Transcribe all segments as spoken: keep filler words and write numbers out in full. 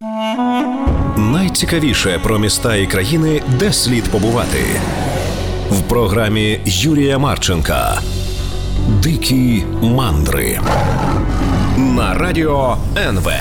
Найцікавіше про міста і країни, де слід побувати. В програмі Юрія Марченка «Дикі мандри» на радио эн вэ.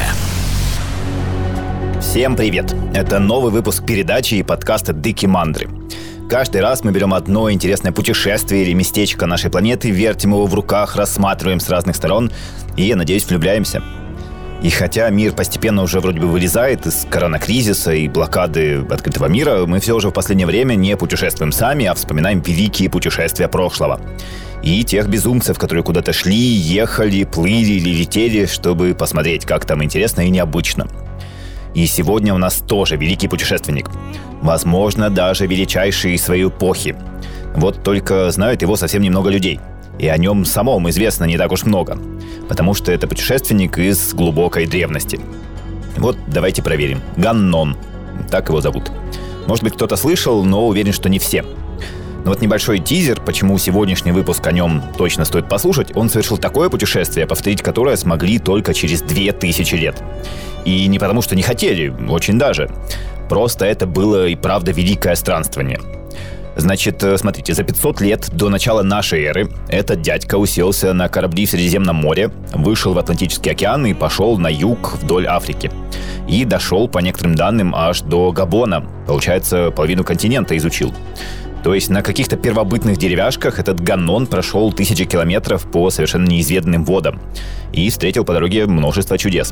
Всем привет! Это новый выпуск передачи и подкаста «Дикие мандры». Каждый раз мы берем одно интересное путешествие или местечко нашей планеты, вертим его в руках, рассматриваем с разных сторон и, я надеюсь, влюбляемся. И хотя мир постепенно уже вроде бы вылезает из коронакризиса и блокады открытого мира, мы все же в последнее время не путешествуем сами, а вспоминаем великие путешествия прошлого. И тех безумцев, которые куда-то шли, ехали, плыли или летели, чтобы посмотреть, как там интересно и необычно. И сегодня у нас тоже великий путешественник. Возможно, даже величайший из своей эпохи. Вот только знают его совсем немного людей. И о нем самом известно не так уж много. Потому что это путешественник из глубокой древности. Вот давайте проверим. Ганнон. Так его зовут. Может быть, кто-то слышал, но уверен, что не все. Но вот небольшой тизер, почему сегодняшний выпуск о нем точно стоит послушать. Он совершил такое путешествие, повторить которое смогли только через две тысячи лет. И не потому, что не хотели, очень даже. Просто это было и правда великое странствование. Значит, смотрите, за пятьсот лет до начала нашей эры этот дядька уселся на корабли в Средиземном море, вышел в Атлантический океан и пошел на юг вдоль Африки. И дошел, по некоторым данным, аж до Габона. Получается, половину континента изучил. То есть на каких-то первобытных деревяшках этот Ганнон прошел тысячи километров по совершенно неизведанным водам и встретил по дороге множество чудес.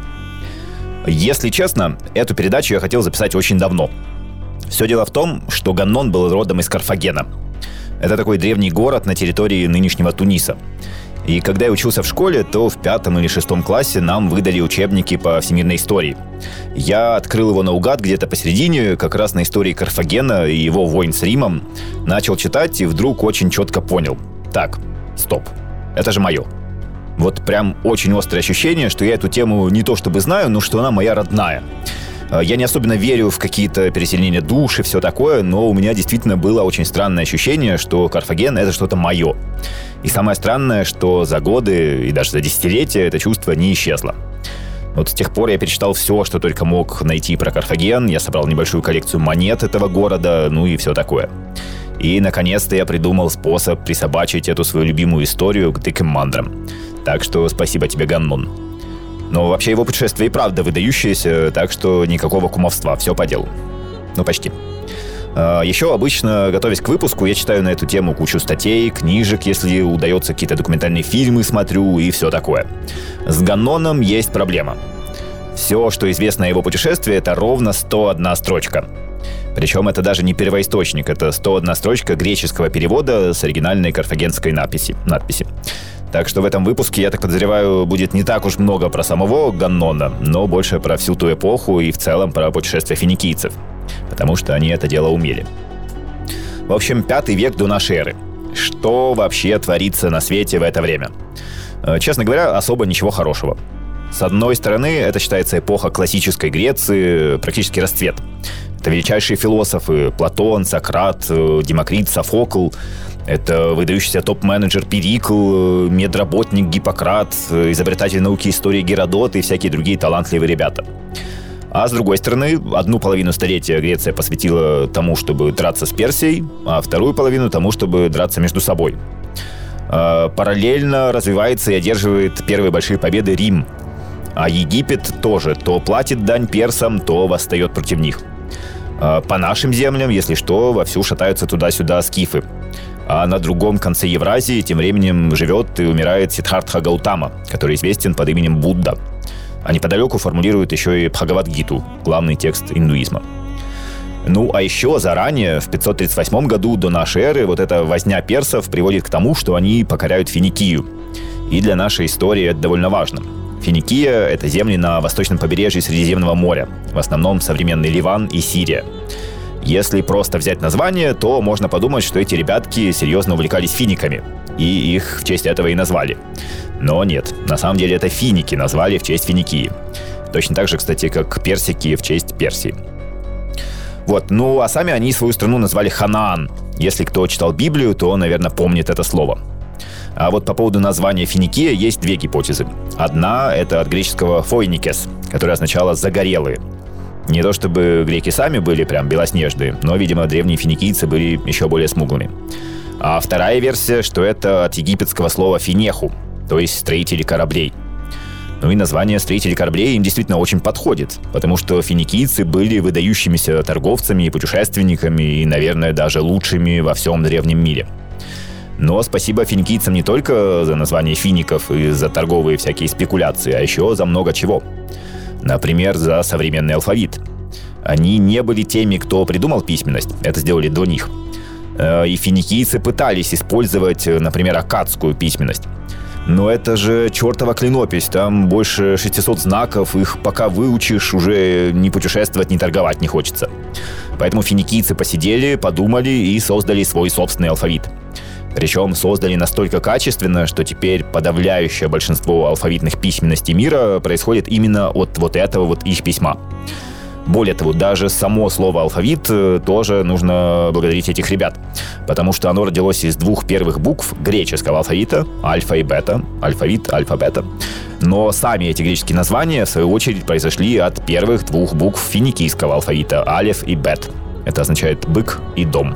Если честно, эту передачу я хотел записать очень давно. Все дело в том, что Ганнон был родом из Карфагена. Это такой древний город на территории нынешнего Туниса. И когда я учился в школе, то в пятом или шестом классе нам выдали учебники по всемирной истории. Я открыл его наугад где-то посередине, как раз на истории Карфагена и его войн с Римом. Начал читать и вдруг очень четко понял. Так, стоп, это же мое. Вот прям очень острое ощущение, что я эту тему не то чтобы знаю, но что она моя родная. Я не особенно верю в какие-то переселения душ и все такое, но у меня действительно было очень странное ощущение, что Карфаген — это что-то мое. И самое странное, что за годы и даже за десятилетия это чувство не исчезло. Вот с тех пор я перечитал все, что только мог найти про Карфаген, я собрал небольшую коллекцию монет этого города, ну и все такое. И, наконец-то, я придумал способ присобачить эту свою любимую историю к диким мандрам. Так что спасибо тебе, Ганнон. Но вообще его путешествие и правда выдающееся, так что никакого кумовства, все по делу. Ну, почти. Еще обычно, готовясь к выпуску, я читаю на эту тему кучу статей, книжек, если удается, какие-то документальные фильмы смотрю и все такое. С Ганноном есть проблема. Все, что известно о его путешествии, это ровно сто одна строчка. Причем это даже не первоисточник, это сто одна строчка греческого перевода с оригинальной карфагенской надписи. надписи. Так что в этом выпуске, я так подозреваю, будет не так уж много про самого Ганнона, но больше про всю ту эпоху и в целом про путешествия финикийцев, потому что они это дело умели. В общем, пятый век до нашей эры. Что вообще творится на свете в это время? Честно говоря, особо ничего хорошего. С одной стороны, это считается эпоха классической Греции, практически расцвет. Это величайшие философы Платон, Сократ, Демокрит, Софокл. Это выдающийся топ-менеджер Перикл, медработник Гиппократ, изобретатель науки и истории Геродот и всякие другие талантливые ребята. А с другой стороны, одну половину столетия Греция посвятила тому, чтобы драться с Персией, а вторую половину тому, чтобы драться между собой. Параллельно развивается и одерживает первые большие победы Рим. А Египет тоже то платит дань персам, то восстает против них. По нашим землям, если что, вовсю шатаются туда-сюда скифы. А на другом конце Евразии тем временем живет и умирает Сиддхартха Гаутама, который известен под именем Будда. А неподалеку формулируют еще и Бхагавад-гиту, главный текст индуизма. Ну, а еще заранее, в пятьсот тридцать восьмом году до нашей эры, вот эта возня персов приводит к тому, что они покоряют Финикию. И для нашей истории это довольно важно. Финикия – это земли на восточном побережье Средиземного моря, в основном современный Ливан и Сирия. Если просто взять название, то можно подумать, что эти ребятки серьезно увлекались финиками, и их в честь этого и назвали. Но нет, на самом деле это финики назвали в честь Финикии. Точно так же, кстати, как персики в честь Персии. Вот, ну а сами они свою страну назвали Ханаан. Если кто читал Библию, то, наверное, помнит это слово. А вот по поводу названия Финикия есть две гипотезы. Одна – это от греческого «фойникес», которое означало «загорелые». Не то чтобы греки сами были прям белоснежные, но, видимо, древние финикийцы были еще более смуглыми. А вторая версия, что это от египетского слова «финеху», то есть «строители кораблей». Ну и название «строители кораблей» им действительно очень подходит, потому что финикийцы были выдающимися торговцами и путешественниками, и, наверное, даже лучшими во всем древнем мире. Но спасибо финикийцам не только за название фиников и за торговые всякие спекуляции, а еще за много чего. Например, за современный алфавит. Они не были теми, кто придумал письменность, это сделали до них. И финикийцы пытались использовать, например, аккадскую письменность. Но это же чертова клинопись, там больше шестисот знаков, их пока выучишь, уже ни путешествовать, ни торговать не хочется. Поэтому финикийцы посидели, подумали и создали свой собственный алфавит. Причем создали настолько качественно, что теперь подавляющее большинство алфавитных письменностей мира происходит именно от вот этого вот их письма. Более того, даже само слово «алфавит» тоже нужно благодарить этих ребят, потому что оно родилось из двух первых букв греческого алфавита – альфа и бета, алфавит, альфа-бета. Но сами эти греческие названия, в свою очередь, произошли от первых двух букв финикийского алфавита – алеф и бет. Это означает «бык» и «дом».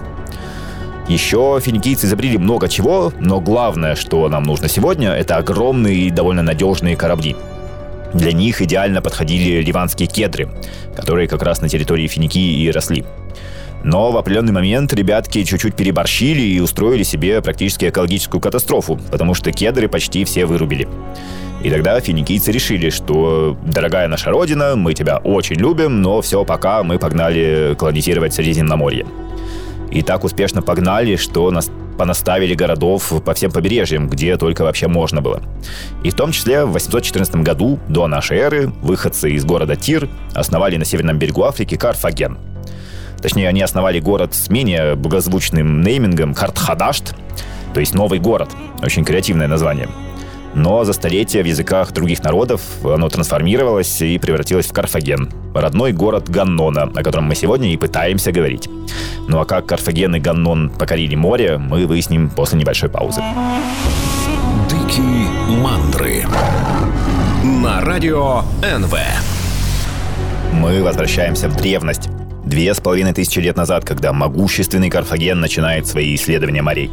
Еще финикийцы изобрели много чего, но главное, что нам нужно сегодня, это огромные и довольно надежные корабли. Для них идеально подходили ливанские кедры, которые как раз на территории Финикии и росли. Но в определенный момент ребятки чуть-чуть переборщили и устроили себе практически экологическую катастрофу, потому что кедры почти все вырубили. И тогда финикийцы решили, что, дорогая наша родина, мы тебя очень любим, но все, пока мы погнали колонизировать Средиземноморье. И так успешно погнали, что нас понаставили городов по всем побережьям, где только вообще можно было. И в том числе в восемьсот четырнадцатом году до нашей эры выходцы из города Тир основали на северном берегу Африки Карфаген. Точнее, они основали город с менее благозвучным неймингом Картхадашт, то есть новый город. Очень креативное название. Но за столетия в языках других народов оно трансформировалось и превратилось в Карфаген, родной город Ганнона, о котором мы сегодня и пытаемся говорить. Ну а как Карфаген и Ганнон покорили море, мы выясним после небольшой паузы. Дикие мандры на радио эн вэ. Мы возвращаемся в древность. Две с половиной тысячи лет назад, когда могущественный Карфаген начинает свои исследования морей.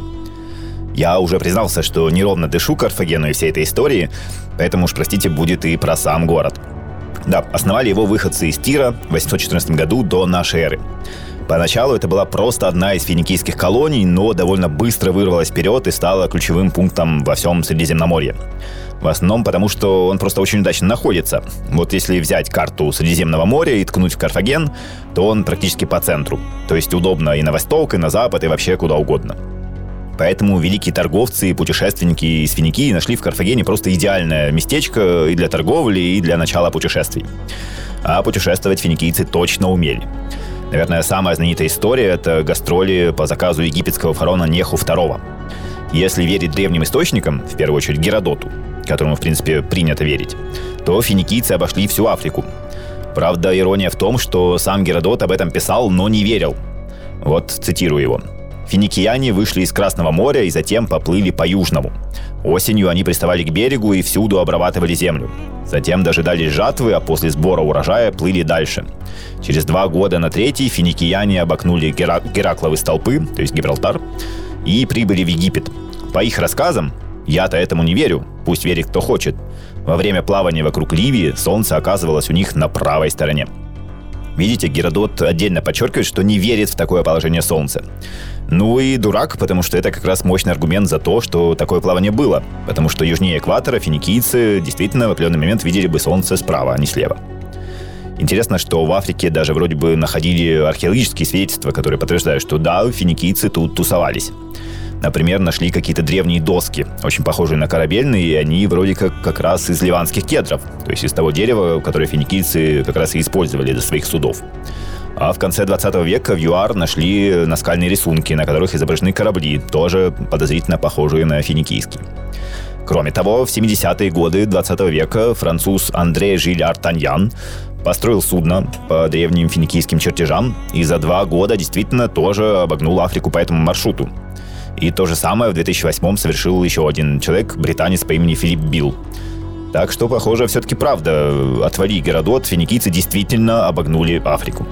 Я уже признался, что неровно дышу Карфагену и всей этой истории, поэтому уж, простите, будет и про сам город. Да, основали его выходцы из Тира в восемьсот четырнадцатом году до нашей эры. Поначалу это была просто одна из финикийских колоний, но довольно быстро вырвалась вперед и стала ключевым пунктом во всем Средиземноморье. В основном потому, что он просто очень удачно находится. Вот если взять карту Средиземного моря и ткнуть в Карфаген, то он практически по центру. То есть удобно и на восток, и на запад, и вообще куда угодно. Поэтому великие торговцы и путешественники из Финикии нашли в Карфагене просто идеальное местечко и для торговли, и для начала путешествий. А путешествовать финикийцы точно умели. Наверное, самая знаменитая история – это гастроли по заказу египетского фараона Неху второго. Если верить древним источникам, в первую очередь Геродоту, которому, в принципе, принято верить, то финикийцы обошли всю Африку. Правда, ирония в том, что сам Геродот об этом писал, но не верил. Вот цитирую его. Финикияне вышли из Красного моря и затем поплыли по Южному. Осенью они приставали к берегу и всюду обрабатывали землю. Затем дожидались жатвы, а после сбора урожая плыли дальше. Через два года на третий финикияне обогнули Гера... Геракловы столпы, то есть Гибралтар, и прибыли в Египет. По их рассказам, я-то этому не верю, пусть верит кто хочет, во время плавания вокруг Ливии солнце оказывалось у них на правой стороне. Видите, Геродот отдельно подчеркивает, что не верит в такое положение солнца. Ну и дурак, потому что это как раз мощный аргумент за то, что такое плавание было. Потому что южнее экватора финикийцы действительно в определенный момент видели бы солнце справа, а не слева. Интересно, что в Африке даже вроде бы находили археологические свидетельства, которые подтверждают, что да, финикийцы тут тусовались. Например, нашли какие-то древние доски, очень похожие на корабельные, и они вроде как как раз из ливанских кедров, то есть из того дерева, которое финикийцы как раз и использовали для своих судов. А в конце двадцатого века в ЮАР нашли наскальные рисунки, на которых изображены корабли, тоже подозрительно похожие на финикийские. Кроме того, в семидесятые годы двадцатого века француз Андре Жиль Артаньян построил судно по древним финикийским чертежам и за два года действительно тоже обогнул Африку по этому маршруту. И то же самое в две тысячи восьмом совершил еще один человек, британец по имени Филипп Билл. Так что, похоже, все-таки правда. Отвали Геродот, финикийцы действительно обогнули Африку.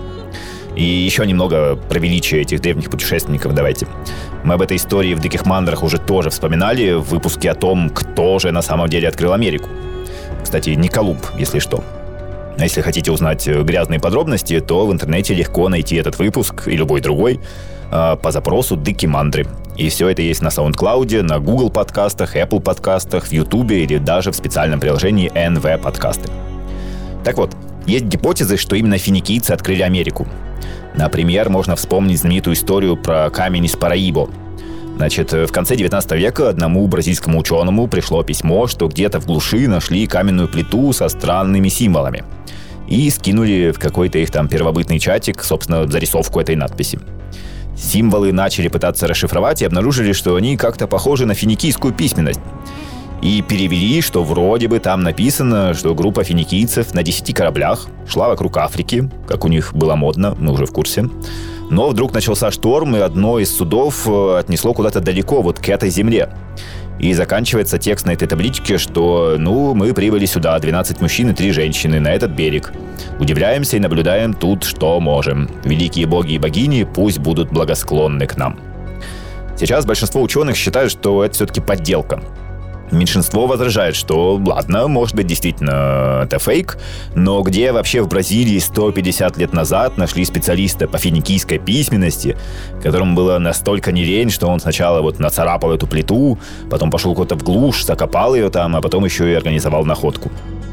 И еще немного про величие этих древних путешественников давайте. Мы об этой истории в «Диких мандрах» уже тоже вспоминали в выпуске о том, кто же на самом деле открыл Америку. Кстати, не Колумб, если что. А если хотите узнать грязные подробности, то в интернете легко найти этот выпуск и любой другой по запросу «Дикие мандры». И все это есть на SoundCloud, на Google подкастах, Apple подкастах, в YouTube или даже в специальном приложении эн ви подкасты. Так вот, есть гипотезы, что именно финикийцы открыли Америку. Например, можно вспомнить знаменитую историю про камень из Параибо. Значит, в конце девятнадцатого века одному бразильскому ученому пришло письмо, что где-то в глуши нашли каменную плиту со странными символами. И скинули в какой-то их там первобытный чатик, собственно, зарисовку этой надписи. Символы начали пытаться расшифровать и обнаружили, что они как-то похожи на финикийскую письменность. И перевели, что вроде бы там написано, что группа финикийцев на десяти кораблях шла вокруг Африки, как у них было модно, мы уже в курсе. Но вдруг начался шторм, и одно из судов отнесло куда-то далеко, вот к этой земле. И заканчивается текст на этой табличке, что, ну, мы прибыли сюда, двенадцать мужчин и три женщины, на этот берег. Удивляемся и наблюдаем тут, что можем. Великие боги и богини пусть будут благосклонны к нам. Сейчас большинство ученых считают, что это все-таки подделка. Меньшинство возражает, что, ладно, может быть, действительно это фейк, но где вообще в Бразилии сто пятьдесят лет назад нашли специалиста по финикийской письменности, которому было настолько не лень, что он сначала вот нацарапал эту плиту, потом пошел куда-то в глушь, закопал ее там, а потом еще и организовал находку.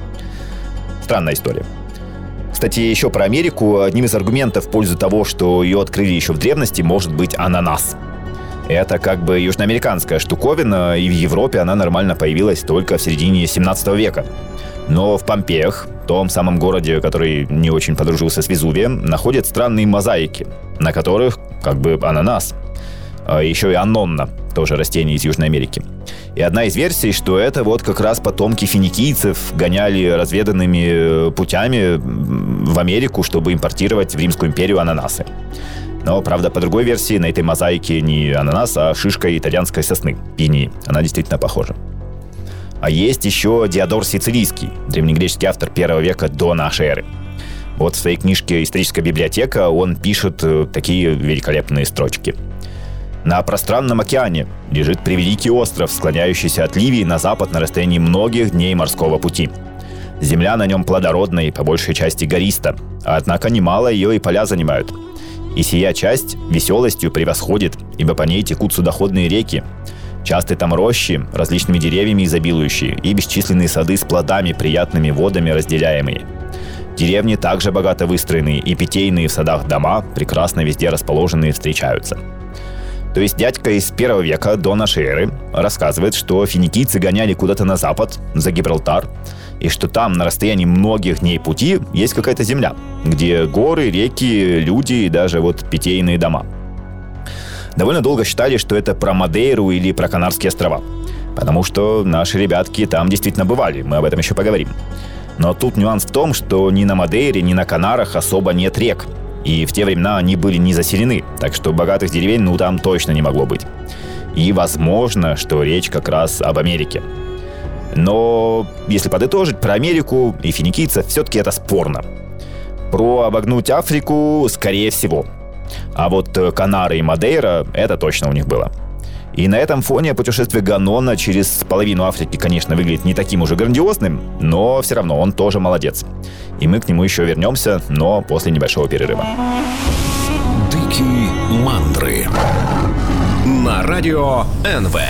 Странная история. Кстати, еще про Америку. Одним из аргументов в пользу того, что ее открыли еще в древности, может быть ананас. Это как бы южноамериканская штуковина, и в Европе она нормально появилась только в середине семнадцатого века. Но в Помпеях, том самом городе, который не очень подружился с Везувием, находят странные мозаики, на которых как бы ананас. Еще и аннонна, тоже растение из Южной Америки. И одна из версий, что это вот как раз потомки финикийцев гоняли разведанными путями в Америку, чтобы импортировать в Римскую империю ананасы. Но, правда, по другой версии, на этой мозаике не ананас, а шишка итальянской сосны, пинии. Она действительно похожа. А есть еще Диодор Сицилийский, древнегреческий автор первого века до нашей эры. Вот в своей книжке «Историческая библиотека» он пишет такие великолепные строчки. На пространном океане лежит превеликий остров, склоняющийся от Ливии на запад на расстоянии многих дней морского пути. Земля на нем плодородная и по большей части гориста, однако немало ее и поля занимают. И сия часть веселостью превосходит, ибо по ней текут судоходные реки. Часты там рощи, различными деревьями изобилующие, и бесчисленные сады с плодами, приятными водами разделяемые. Деревни также богато выстроенные, и питейные в садах дома, прекрасно везде расположенные, встречаются. То есть дядька из первого века до нашей эры рассказывает, что финикийцы гоняли куда-то на запад, за Гибралтар, и что там на расстоянии многих дней пути есть какая-то земля, где горы, реки, люди и даже вот питейные дома. Довольно долго считали, что это про Мадейру или про Канарские острова, потому что наши ребятки там действительно бывали, мы об этом еще поговорим. Но тут нюанс в том, что ни на Мадейре, ни на Канарах особо нет рек, и в те времена они были не заселены, так что богатых деревень ну там точно не могло быть. И возможно, что речь как раз об Америке. Но если подытожить, про Америку и финикийцев все-таки это спорно. Про обогнуть Африку скорее всего. А вот Канары и Мадейра это точно у них было. И на этом фоне путешествие Ганона через половину Африки, конечно, выглядит не таким уже грандиозным, но все равно он тоже молодец. И мы к нему еще вернемся, но после небольшого перерыва. Дикие мандры на радио эн вэ.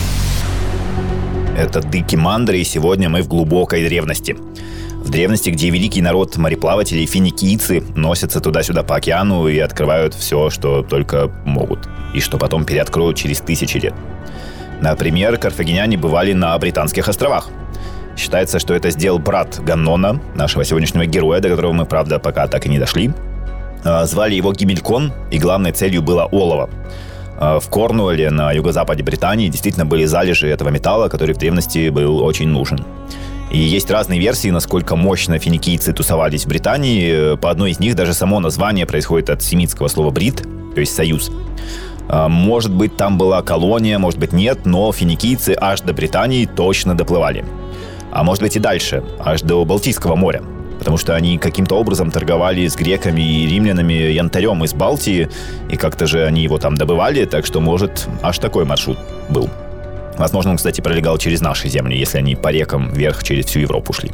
Это Дикие мандры, и сегодня мы в глубокой древности. В древности, где великий народ мореплавателей, финикийцы, носятся туда-сюда по океану и открывают все, что только могут, и что потом переоткроют через тысячи лет. Например, карфагеняне бывали на Британских островах. Считается, что это сделал брат Ганнона, нашего сегодняшнего героя, до которого мы, правда, пока так и не дошли. Звали его Гимелькон, и главной целью было олово. В Корнуолле, на юго-западе Британии, действительно были залежи этого металла, который в древности был очень нужен. И есть разные версии, насколько мощно финикийцы тусовались в Британии. По одной из них даже само название происходит от семитского слова «брит», то есть «союз». Может быть, там была колония, может быть, нет, но финикийцы аж до Британии точно доплывали. а может быть и дальше, аж до Балтийского моря. Потому что они каким-то образом торговали с греками и римлянами янтарем из Балтии, и как-то же они его там добывали, так что, может, аж такой маршрут был. Возможно, он, кстати, пролегал через наши земли, если они по рекам вверх через всю Европу шли.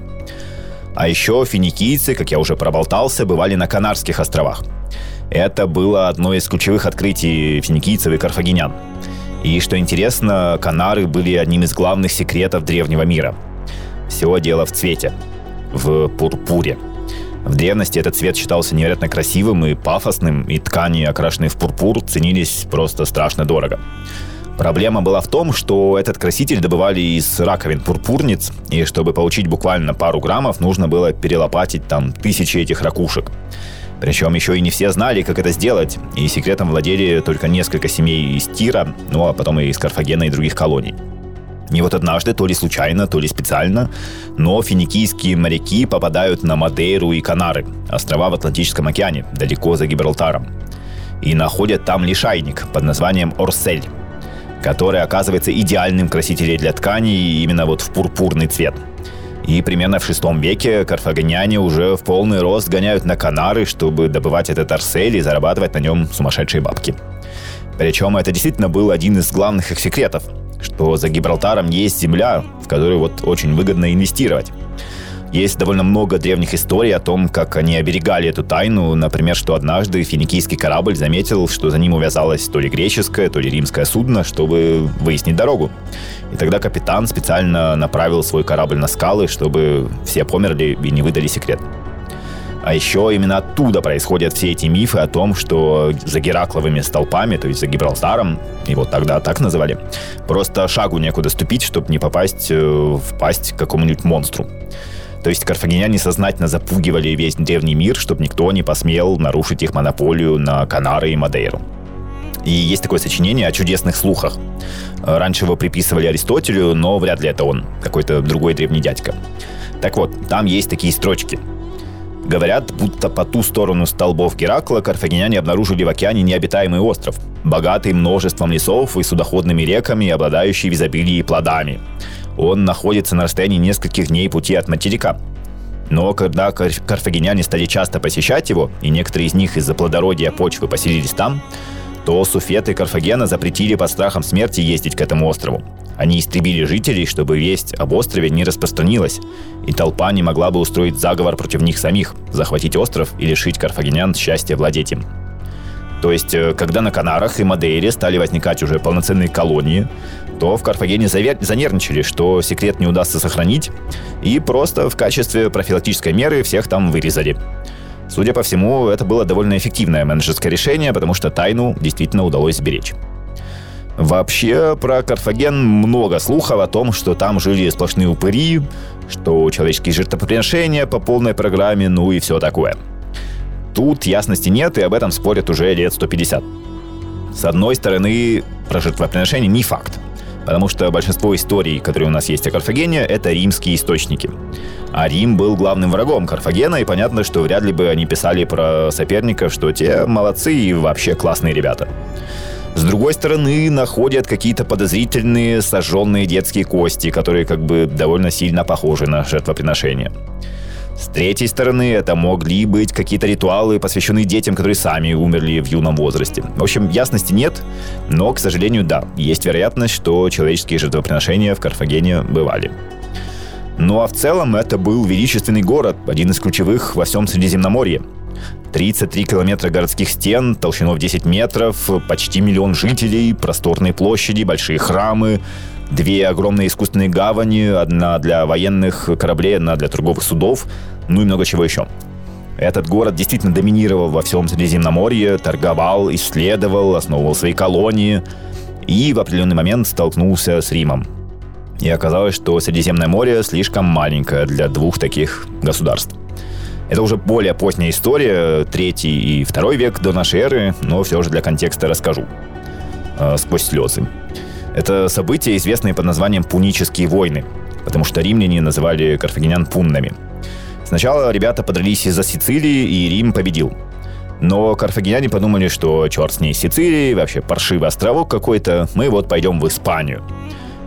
А еще финикийцы, как я уже проболтался, бывали на Канарских островах. Это было одно из ключевых открытий финикийцев и карфагенян. И, что интересно, Канары были одним из главных секретов древнего мира. Все дело в цвете. В пурпуре. В древности этот цвет считался невероятно красивым и пафосным, и ткани, окрашенные в пурпур, ценились просто страшно дорого. Проблема была в том, что этот краситель добывали из раковин пурпурниц, и чтобы получить буквально пару граммов, нужно было перелопатить там тысячи этих ракушек. Причем еще и не все знали, как это сделать, и секретом владели только несколько семей из Тира, ну а потом и из Карфагена и других колоний. И вот однажды, то ли случайно, то ли специально, но финикийские моряки попадают на Мадейру и Канары, острова в Атлантическом океане, далеко за Гибралтаром, и находят там лишайник под названием Орсель, который оказывается идеальным красителем для тканей именно вот в пурпурный цвет. И примерно в шестом веке карфагеняне уже в полный рост гоняют на Канары, чтобы добывать этот Орсель и зарабатывать на нем сумасшедшие бабки. Причем это действительно был один из главных их секретов, что за Гибралтаром есть земля, в которую вот очень выгодно инвестировать. Есть довольно много древних историй о том, как они оберегали эту тайну. Например, что однажды финикийский корабль заметил, что за ним увязалось то ли греческое, то ли римское судно, чтобы выяснить дорогу. И тогда капитан специально направил свой корабль на скалы, чтобы все померли и не выдали секрет. А еще именно оттуда происходят все эти мифы о том, что за Геракловыми столпами, то есть за Гибралтаром, его тогда так называли, просто шагу некуда ступить, чтобы не попасть в пасть какому-нибудь монстру. То есть карфагеняне сознательно запугивали весь древний мир, чтобы никто не посмел нарушить их монополию на Канары и Мадейру. И есть такое сочинение о чудесных слухах. Раньше его приписывали Аристотелю, но вряд ли это он, какой-то другой древний дядька. Так вот, там есть такие строчки. Говорят, будто по ту сторону столбов Геракла карфагеняне обнаружили в океане необитаемый остров, богатый множеством лесов и судоходными реками, обладающий в изобилии плодами. Он находится на расстоянии нескольких дней пути от материка. Но когда карфагеняне стали часто посещать его, и некоторые из них из-за плодородия почвы поселились там, то суфеты Карфагена запретили под страхом смерти ездить к этому острову. Они истребили жителей, чтобы весть об острове не распространилась, и толпа не могла бы устроить заговор против них самих, захватить остров и лишить карфагенян счастья владеть им. То есть, когда на Канарах и Мадейре стали возникать уже полноценные колонии, то в Карфагене занервничали, что секрет не удастся сохранить, и просто в качестве профилактической меры всех там вырезали. Судя по всему, это было довольно эффективное менеджерское решение, потому что тайну действительно удалось сберечь. Вообще, про Карфаген много слухов о том, что там жили сплошные упыри, что человеческие жертвоприношения по полной программе, ну и все такое. Тут ясности нет, и об этом спорят уже лет сто пятьдесят. С одной стороны, про жертвоприношение не факт, потому что большинство историй, которые у нас есть о Карфагене, это римские источники. А Рим был главным врагом Карфагена, и понятно, что вряд ли бы они писали про соперников, что те молодцы и вообще классные ребята. С другой стороны, находят какие-то подозрительные сожженные детские кости, которые как бы довольно сильно похожи на жертвоприношения. С третьей стороны, это могли быть какие-то ритуалы, посвященные детям, которые сами умерли в юном возрасте. В общем, ясности нет, но, к сожалению, да, есть вероятность, что человеческие жертвоприношения в Карфагене бывали. Ну а в целом это был величественный город, один из ключевых во всем Средиземноморье. тридцать три километра городских стен, толщиной в десять метров, почти миллион жителей, просторные площади, большие храмы, две огромные искусственные гавани, одна для военных кораблей, одна для торговых судов, ну и много чего еще. Этот город действительно доминировал во всем Средиземноморье, торговал, исследовал, основывал свои колонии и в определенный момент столкнулся с Римом. И оказалось, что Средиземное море слишком маленькое для двух таких государств. Это уже более поздняя история, третий и второй век до нашей эры, но все же для контекста расскажу. Э, сквозь слезы. Это события, известные под названием Пунические войны, потому что римляне называли карфагенян пуннами. Сначала ребята подрались из-за Сицилии, и Рим победил. Но карфагеняне подумали, что черт с ней Сицилией, вообще паршивый островок какой-то, мы вот пойдем в Испанию.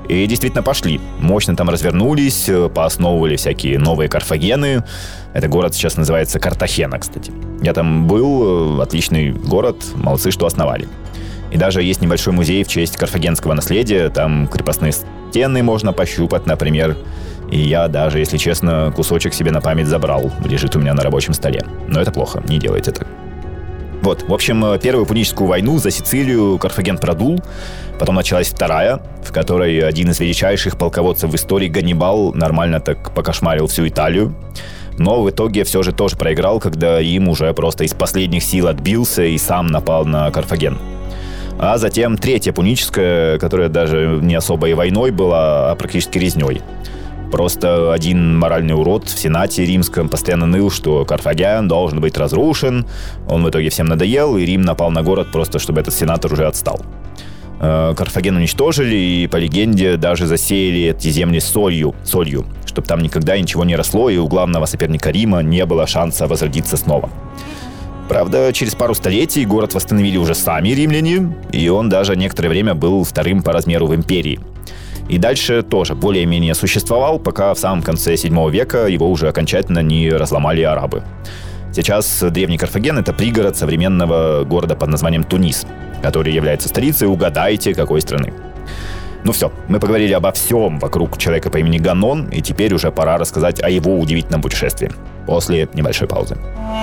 И действительно пошли. Мощно там развернулись, поосновывали всякие новые Карфагены. Это город сейчас называется Картахена, кстати. Я там был, отличный город, молодцы, что основали. И даже есть небольшой музей в честь карфагенского наследия. Там крепостные стены можно пощупать, например. И я даже, если честно, кусочек себе на память забрал. Лежит у меня на рабочем столе. Но это плохо, не делайте так. Вот, в общем, первую пуническую войну за Сицилию Карфаген продул. Потом началась вторая, в которой один из величайших полководцев в истории Ганнибал нормально так покошмарил всю Италию. Но в итоге все же тоже проиграл, когда им уже просто из последних сил отбился и сам напал на Карфаген. А затем третья пуническая, которая даже не особо и войной была, а практически резней. Просто один моральный урод в Сенате римском постоянно ныл, что Карфаген должен быть разрушен. Он в итоге всем надоел, и Рим напал на город просто, чтобы этот сенатор уже отстал. Карфаген уничтожили, и, по легенде, даже засеяли эти земли солью, солью, чтобы там никогда ничего не росло, и у главного соперника Рима не было шанса возродиться снова. Правда, через пару столетий город восстановили уже сами римляне, и он даже некоторое время был вторым по размеру в империи. И дальше тоже более-менее существовал, пока в самом конце седьмого века его уже окончательно не разломали арабы. Сейчас древний Карфаген – это пригород современного города под названием Тунис, который является столицей, угадайте, какой страны. Ну все, мы поговорили обо всем вокруг человека по имени Ганон, и теперь уже пора рассказать о его удивительном путешествии. После небольшой паузы.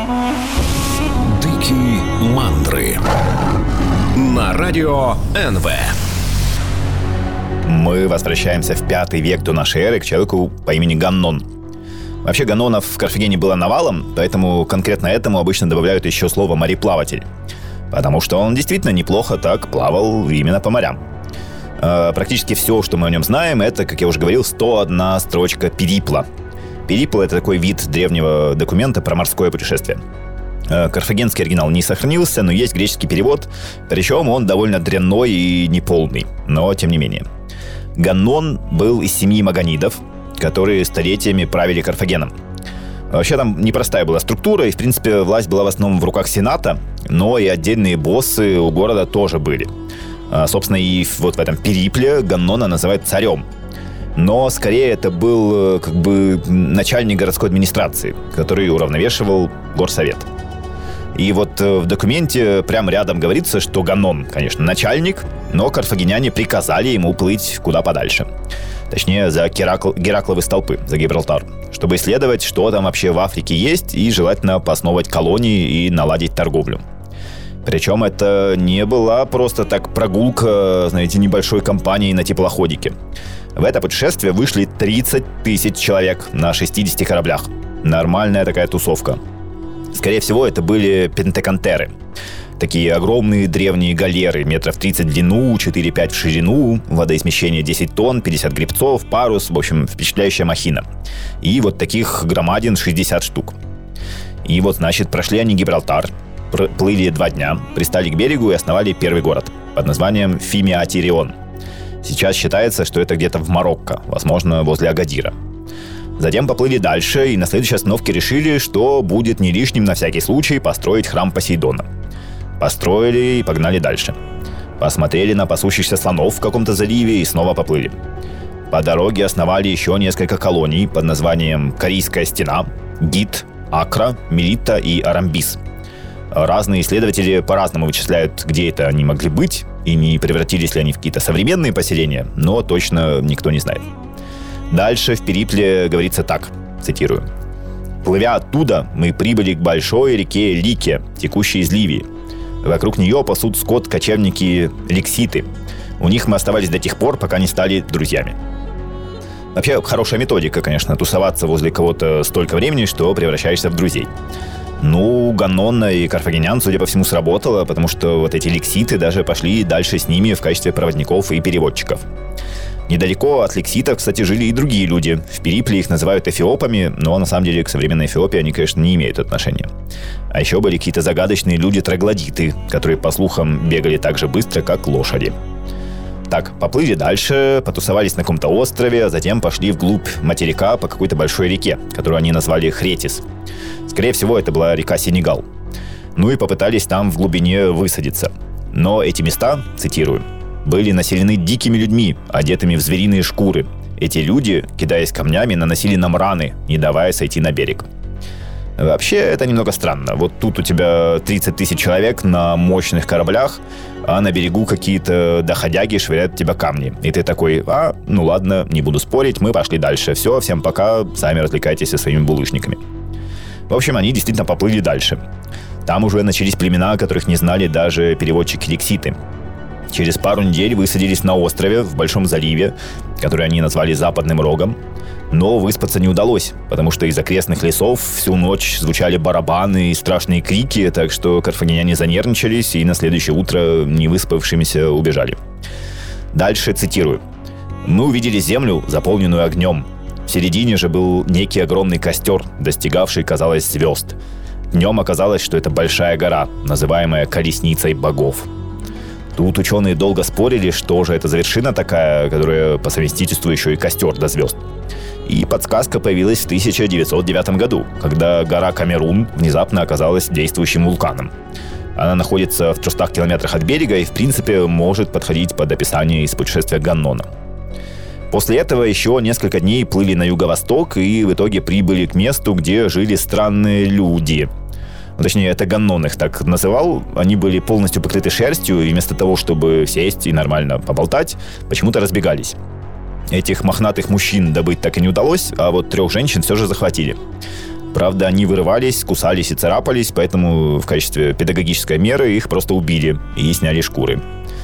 Дикие мандры на радио эн вэ. Мы возвращаемся в пятый век до нашей эры к человеку по имени Ганнон. Вообще Ганнонов в Карфагене было навалом, поэтому конкретно этому обычно добавляют еще слово «мореплаватель». Потому что он действительно неплохо так плавал именно по морям. Практически все, что мы о нем знаем, это, как я уже говорил, сто одна строчка перипла. Перипл – это такой вид древнего документа про морское путешествие. Карфагенский оригинал не сохранился, но есть греческий перевод, причем он довольно дрянной и неполный, но тем не менее. Ганнон был из семьи маганидов, которые столетиями правили Карфагеном. Вообще там непростая была структура, и, в принципе, власть была в основном в руках Сената, но и отдельные боссы у города тоже были. Собственно, и вот в этом перипле Ганнона называют царем. Но скорее это был как бы начальник городской администрации, который уравновешивал горсовет. И вот в документе прямо рядом говорится, что Ганнон, конечно, начальник, но карфагеняне приказали ему плыть куда подальше. Точнее, за Геракл... Геракловы столпы, за Гибралтар, чтобы исследовать, что там вообще в Африке есть, и желательно поосновывать колонии и наладить торговлю. Причем это не была просто так прогулка, знаете, небольшой компании на теплоходике. В это путешествие вышли тридцать тысяч человек на шестидесяти кораблях. Нормальная такая тусовка. Скорее всего, это были пентекантеры. Такие огромные древние галеры, метров тридцать в длину, четыре-пять в ширину, водоизмещение десять тонн, пятьдесят гребцов, парус, в общем, впечатляющая махина. И вот таких громадин шестьдесят штук. И вот, значит, прошли они Гибралтар, плыли два дня, пристали к берегу и основали первый город под названием Фимиатирион. Сейчас считается, что это где-то в Марокко, возможно, возле Агадира. Затем поплыли дальше и на следующей остановке решили, что будет не лишним на всякий случай построить храм Посейдона. Построили и погнали дальше. Посмотрели на пасущихся слонов в каком-то заливе и снова поплыли. По дороге основали еще несколько колоний под названием Карийская стена, Гит, Акра, Мелита и Арамбис. Разные исследователи по-разному вычисляют, где это они могли быть, и не превратились ли они в какие-то современные поселения, но точно никто не знает. Дальше в перипле говорится так, цитирую. «Плывя оттуда, мы прибыли к большой реке Лике, текущей из Ливии. Вокруг нее пасут скот кочевники ликситы. У них мы оставались до тех пор, пока не стали друзьями». Вообще, хорошая методика, конечно, тусоваться возле кого-то столько времени, что превращаешься в друзей. Ну, Ганнона и карфагенян, судя по всему, сработало, потому что вот эти ликситы даже пошли дальше с ними в качестве проводников и переводчиков. Недалеко от ликситов, кстати, жили и другие люди. В перипле их называют эфиопами, но на самом деле к современной Эфиопии они, конечно, не имеют отношения. А еще были какие-то загадочные люди-троглодиты, которые, по слухам, бегали так же быстро, как лошади. Так, поплыли дальше, потусовались на каком-то острове, а затем пошли вглубь материка по какой-то большой реке, которую они назвали Хретис. Скорее всего, это была река Сенегал. Ну и попытались там в глубине высадиться. Но эти места, цитирую, были населены дикими людьми, одетыми в звериные шкуры. Эти люди, кидаясь камнями, наносили нам раны, не давая сойти на берег. Вообще, это немного странно. Вот тут у тебя тридцать тысяч человек на мощных кораблях, а на берегу какие-то доходяги швыряют в тебя камни. И ты такой: а, ну ладно, не буду спорить, мы пошли дальше. Все, всем пока, сами развлекайтесь со своими булыжниками. В общем, они действительно поплыли дальше. Там уже начались племена, которых не знали даже переводчики-лекситы. Через пару недель высадились на острове в Большом заливе, который они назвали Западным Рогом. Но выспаться не удалось, потому что из окрестных лесов всю ночь звучали барабаны и страшные крики, так что карфагеняне занервничались и на следующее утро невыспавшимися убежали. Дальше цитирую. «Мы увидели землю, заполненную огнем. В середине же был некий огромный костер, достигавший, казалось, звезд. Днем оказалось, что это большая гора, называемая Колесницей богов». Тут ученые долго спорили, что же это за вершина такая, которая по совместительству еще и костер до звезд. И подсказка появилась в тысяча девятьсот девятом году, когда гора Камерун внезапно оказалась действующим вулканом. Она находится в трехстах километрах от берега и, в принципе, может подходить под описание из путешествия Ганнона. После этого еще несколько дней плыли на юго-восток и в итоге прибыли к месту, где жили странные люди. Точнее, это Ганнон их так называл. Они были полностью покрыты шерстью, и вместо того, чтобы сесть и нормально поболтать, почему-то разбегались. Этих мохнатых мужчин добыть так и не удалось, а вот трех женщин все же захватили. Правда, они вырывались, кусались и царапались, поэтому в качестве педагогической меры их просто убили и сняли шкуры.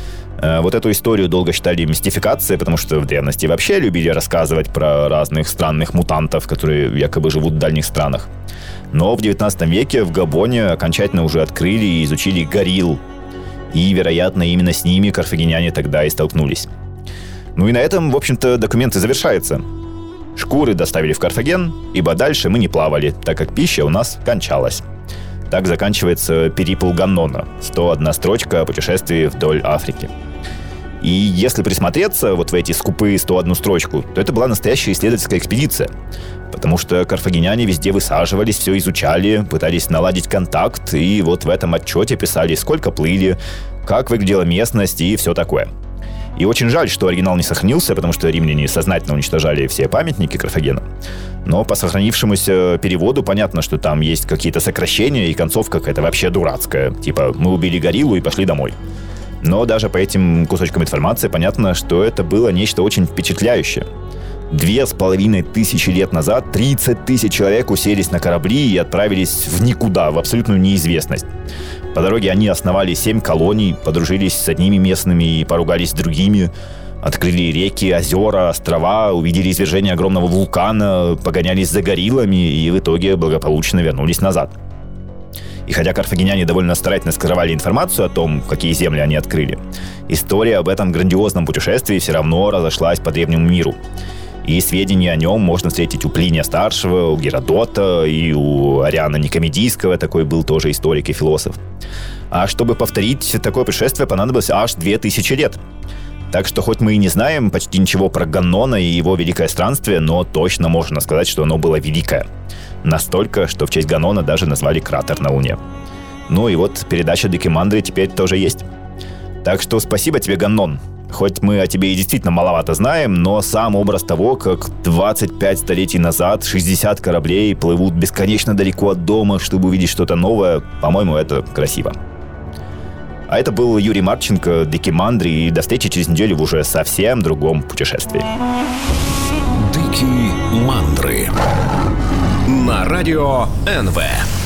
Вот эту историю долго считали мистификацией, потому что в древности вообще любили рассказывать про разных странных мутантов, которые якобы живут в дальних странах. Но в девятнадцатом веке в Габоне окончательно уже открыли и изучили горилл. И, вероятно, именно с ними карфагеняне тогда и столкнулись. Ну и на этом, в общем-то, документы завершаются. Шкуры доставили в Карфаген, ибо дальше мы не плавали, так как пища у нас кончалась. Так заканчивается перипл Ганнона. сто одна строчка о путешествии вдоль Африки. И если присмотреться вот в эти скупые сто одну строчку, то это была настоящая исследовательская экспедиция. Потому что карфагеняне везде высаживались, все изучали, пытались наладить контакт, и вот в этом отчете писали, сколько плыли, как выглядела местность и все такое. И очень жаль, что оригинал не сохранился, потому что римляне сознательно уничтожали все памятники Карфагена. Но по сохранившемуся переводу понятно, что там есть какие-то сокращения, и концовка какая-то вообще дурацкая. Типа, мы убили гориллу и пошли домой. Но даже по этим кусочкам информации понятно, что это было нечто очень впечатляющее. Две с половиной тысячи лет назад тридцать тысяч человек уселись на корабли и отправились в никуда, в абсолютную неизвестность. По дороге они основали семь колоний, подружились с одними местными и поругались с другими, открыли реки, озера, острова, увидели извержение огромного вулкана, погонялись за гориллами и в итоге благополучно вернулись назад. И хотя карфагеняне довольно старательно скрывали информацию о том, какие земли они открыли, история об этом грандиозном путешествии все равно разошлась по древнему миру. И сведения о нем можно встретить у Плиния-старшего, у Геродота и у Ариана Никомедийского, такой был тоже историк и философ. А чтобы повторить такое путешествие, понадобилось аж две тысячи лет. Так что хоть мы и не знаем почти ничего про Ганнона и его великое странствие, но точно можно сказать, что оно было великое. Настолько, что в честь Ганнона даже назвали кратер на Луне. Ну и вот передача Дикимандры теперь тоже есть. Так что спасибо тебе, Ганнон. Хоть мы о тебе и действительно маловато знаем, но сам образ того, как двадцать пять столетий назад шестьдесят кораблей плывут бесконечно далеко от дома, чтобы увидеть что-то новое, по-моему, это красиво. А это был Юрий Марченко, Дикимандри, и до встречи через неделю в уже совсем другом путешествии. Дикимандры на радио эн вэ.